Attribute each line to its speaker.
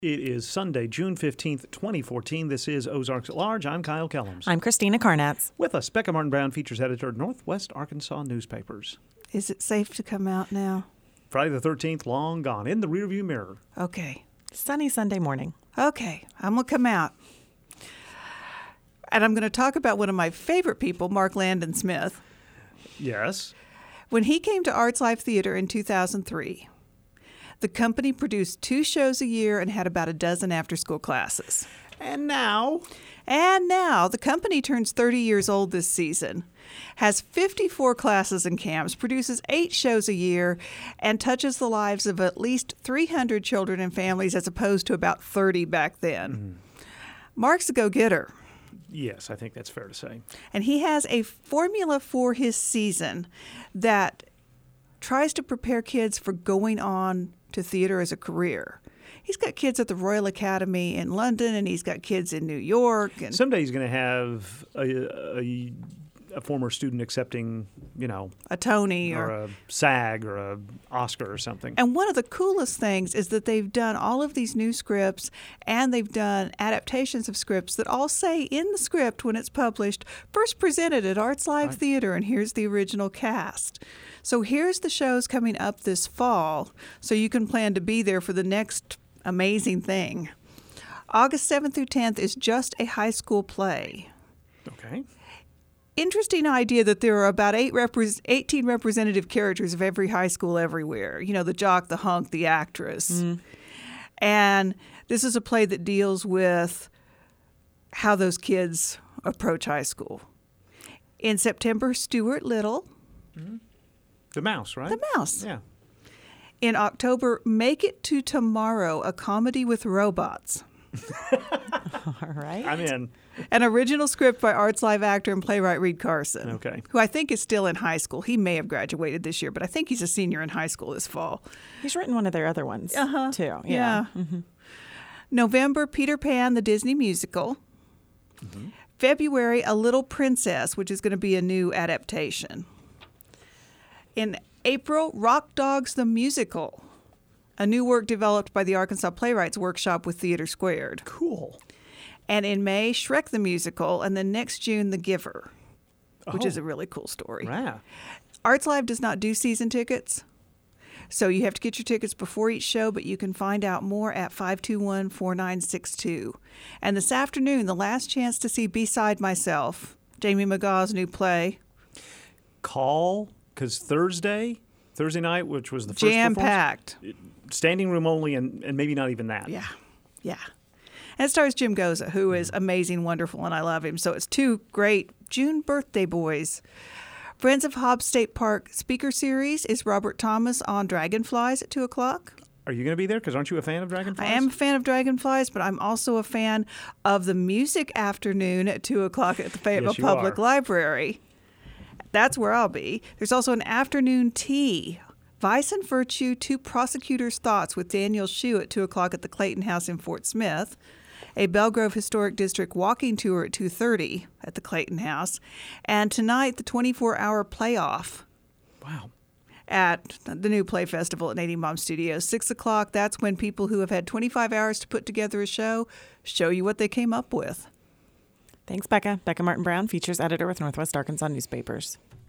Speaker 1: It is Sunday, June 15th, 2014. This is Ozarks at Large. I'm Kyle Kellums.
Speaker 2: I'm Christina Carnatz.
Speaker 1: With us, Becca Martin Brown, features editor of Northwest Arkansas Newspapers.
Speaker 3: Is it safe to come out now?
Speaker 1: Friday the 13th, long gone, in the rearview mirror.
Speaker 3: Okay.
Speaker 2: Sunny Sunday morning.
Speaker 3: Okay, I'm going to come out. And I'm going to talk about one of my favorite people, Mark Landon Smith.
Speaker 1: Yes.
Speaker 3: When he came to Arts Live Theater in 2003, the company produced 2 shows a year and had about a dozen after-school classes.
Speaker 1: And now
Speaker 3: the company turns 30 years old this season, has 54 classes and camps, produces 8 shows a year, and touches the lives of at least 300 children and families as opposed to about 30 back then. Mm-hmm. Mark's a go-getter.
Speaker 1: Yes, I think that's fair to say.
Speaker 3: And he has a formula for his season that tries to prepare kids for going on to theater as a career. He's got kids at the Royal Academy in London, and he's got kids in New York. And
Speaker 1: someday he's going to have a former student accepting,
Speaker 3: a Tony
Speaker 1: or a SAG or a Oscar or something.
Speaker 3: And one of the coolest things is that they've done all of these new scripts, and they've done adaptations of scripts that all say in the script when it's published, first presented at Arts Live Theater, and here's the original cast. So here's the shows coming up this fall, so you can plan to be there for the next amazing thing. August 7th through 10th is Just a High School Play.
Speaker 1: Okay.
Speaker 3: Interesting idea that there are about 18 representative characters of every high school everywhere. The jock, the hunk, the actress. Mm. And this is a play that deals with how those kids approach high school. In September, Stuart Little.
Speaker 1: Mm-hmm. The Mouse, right?
Speaker 3: The Mouse.
Speaker 1: Yeah.
Speaker 3: In October, Make It to Tomorrow, a comedy with robots.
Speaker 2: All right.
Speaker 1: I'm in.
Speaker 3: An original script by Arts Live actor and playwright Reed Carson.
Speaker 1: Okay.
Speaker 3: Who I think is still in high school. He may have graduated this year, but I think he's a senior in high school this fall.
Speaker 2: He's written one of their other ones, too.
Speaker 3: Yeah. Mm-hmm. November, Peter Pan, the Disney musical. Mm-hmm. February, A Little Princess, which is going to be a new adaptation. In April, Rock Dogs the Musical, a new work developed by the Arkansas Playwrights Workshop with Theater Squared.
Speaker 1: Cool.
Speaker 3: And in May, Shrek the Musical, and then next June, The Giver, which is a really cool story.
Speaker 1: Yeah.
Speaker 3: Arts Live does not do season tickets, so you have to get your tickets before each show, but you can find out more at 521-4962. And this afternoon, the last chance to see Beside Myself, Jamie McGaw's new play.
Speaker 1: Call, because Thursday night, which was the first
Speaker 3: jam-packed.
Speaker 1: Standing room only, and maybe not even that.
Speaker 3: Yeah. And it stars Jim Goza, who is amazing, wonderful, and I love him. So it's 2 great June birthday boys. Friends of Hobbs State Park speaker series is Robert Thomas on Dragonflies at 2 o'clock.
Speaker 1: Are you going to be there? Because aren't you a fan of Dragonflies?
Speaker 3: I am a fan of Dragonflies, but I'm also a fan of the music afternoon at 2 o'clock at the Fayetteville Public Library. That's where I'll be. There's also an afternoon tea. Vice and Virtue, 2 Prosecutors' Thoughts with Daniel Shue at 2 o'clock at the Clayton House in Fort Smith. A Belgrove Historic District walking tour at 2:30 at the Clayton House. And tonight, the 24-hour playoff.
Speaker 1: Wow.
Speaker 3: At the new Play Festival at Nadine Baum Studios. 6 o'clock, that's when people who have had 25 hours to put together a show you what they came up with.
Speaker 2: Thanks, Becca. Becca Martin Brown, features editor with Northwest Arkansas Newspapers.